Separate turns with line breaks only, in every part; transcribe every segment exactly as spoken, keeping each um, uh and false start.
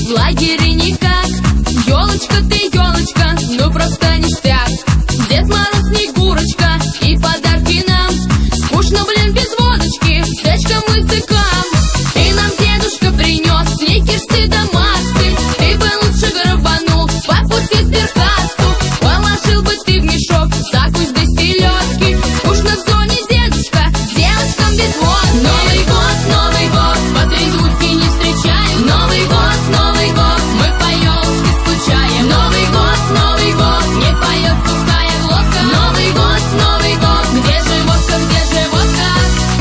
в лагере никак. Елочка ты, елочка, ну просто ништяк. Дед Мороз, Снегурочка и подарки нам. Скучно, блин, без водочки, всячкам языкам. И нам дедушка принес сникерсы да Марсы. Ты бы лучше грабанул по пути сберкассу. Положил бы ты в мешок закусь да селедки. Скучно в зоне, дедушка, девочкам без водки. Новый год, Новый год, патризвутки не встречаем. Новый год, Новый год, мы по елочке скучаем. Новый год, Новый год, не поет сухая глотка. Новый год, Новый год, где же водка, где же водка?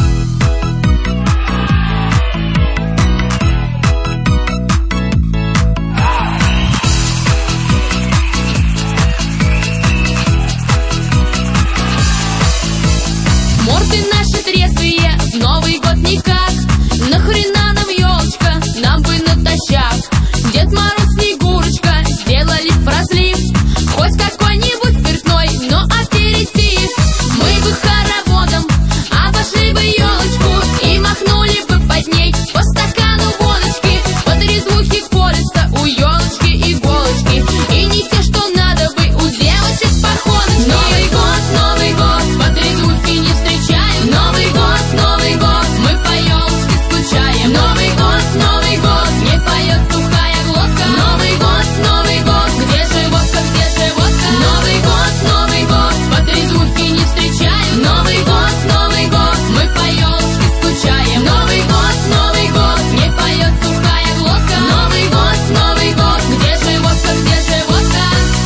Морды наши трезвые, в Новый год никак. Нахрена нам елочка, нам бы натощак. Дед Мороз, Снегурочка сделали в разлив хоть какой-нибудь спиртной, но аперитив. Мы бы хороводом обошли бы елочку и махнули бы под ней по стакану водочки. Под резвухи колются у елочки иголочки, и не те, что надо бы у девочек походочки. Новый год, Новый год, под резвухи не встречаем. Новый год, Новый год, мы по елочке скучаем. Новый год, Новый год, не поет сухая глотка. Новый год, Новый год, где же водка, где же водка? Новый год, Новый год, под резвухи не встречаем. Новый год, Новый год, мы по елочке скучаем. Новый год, Новый год, не поет сухая глотка. Новый год, Новый год, где же водка, где же водка?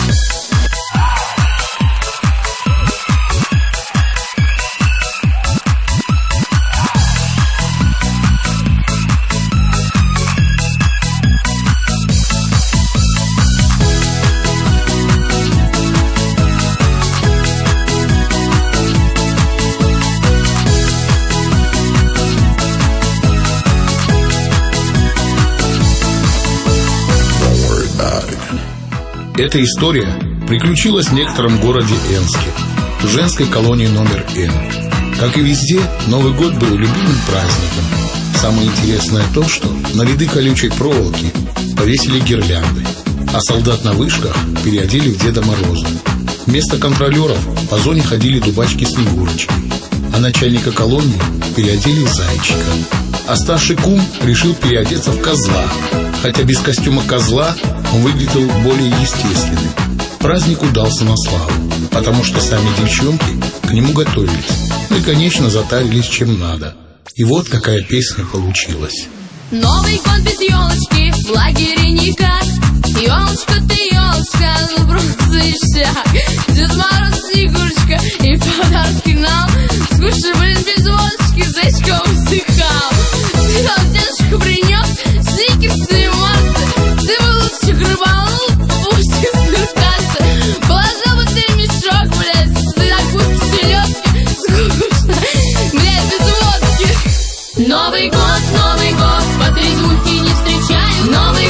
Эта история приключилась в некотором городе Энске, в женской колонии номер Н. Как и везде, Новый год был любимым праздником. Самое интересное то, что на ряды колючей проволоки повесили гирлянды, а солдат на вышках переодели в Деда Мороза. Вместо контролеров по зоне ходили дубачки Снегурочки, а начальника колонии переодели в зайчика. А старший кум решил переодеться в козла, хотя без костюма козла он выглядел более естественным. Праздник удался на славу, потому что сами девчонки к нему готовились, ну и, конечно, затарились чем надо. И вот какая песня получилась.
Новый год без елочки, в лагере никак. Елочка ты, елочка, ну просто ништяк. Дед Мороз, Снегурочка и подарки нам. Скучно, блин, без водочки, зайчка усыхал. Ты нам, дедушка, принес сникерсы и Марсы. Ты бы лучше грабанул пушки сберкассы. Положил бы ты в мешок, блядь, закуски селедки. Скучно, блядь, без водки. Новый год, Новый год, по трезвухе не встречаем. Новый